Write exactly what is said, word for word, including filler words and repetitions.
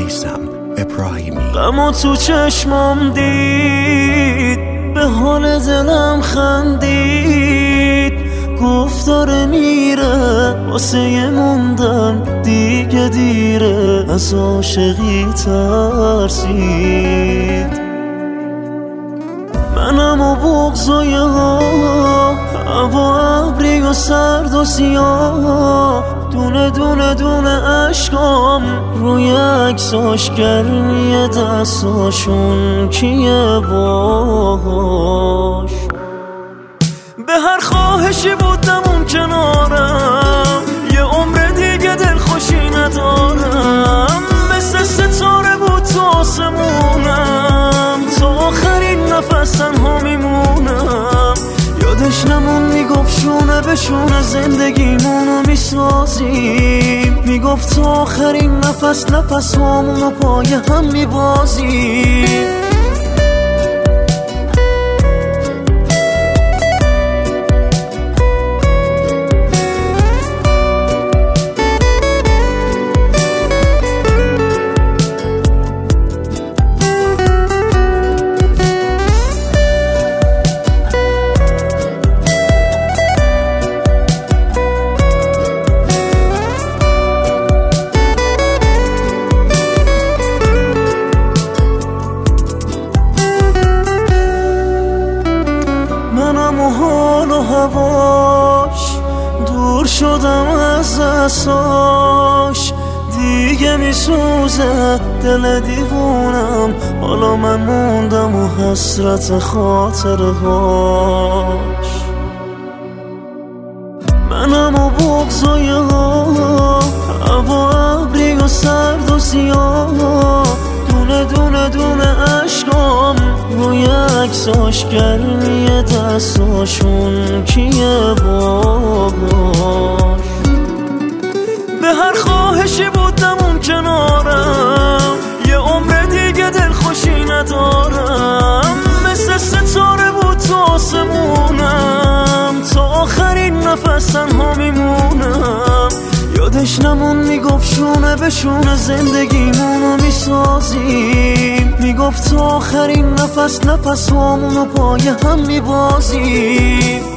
میثم ابراهیمی. غمو تو چشمام دید، به حال دلم خندید، گفت داره میره واسه موندن دیگه دیره، از عاشقی ترسید. منم و بغضای ها، هوا ابری و سرد و سیاه، دونه دونه دونه عشقام روی عکساش، گرمی دستاشون کیه باهاش. به هر خواهشی بودم اون کنارم، یه عمر دیگه دلخوشی ندارم، مثل ستاره بود تو آسمونم، تا آخرین نفس تنها میمونم. یادش نمون میگفت شونه به شونه زندگیمونو میسازیم، میگفت تا آخرین نفس نفس همونو پای هم میبازیم. منم و حال و هواش دور شدم از اساش، دیگه میسوزه دل دیوونم، حالا من موندم و حسرت خاطرهاش. منم و بغضای ها، هوا ابری و سرد و سیاه، دونه دونه دونه عشقام روی عکساش، گرمی دستاشون کیه باهاش. به هر خواهشی بودم اون کنارم، یه عمر دیگه دلخوشی ندارم، مثل ستاره بود تو آسمونم، تا آخرین نفس تنها میمونم. یادش نمون میگفت شونه به شونه زندگیمونو میسازیم، میگفت تا آخرین نفس نفس همونو پای هم میبازیم.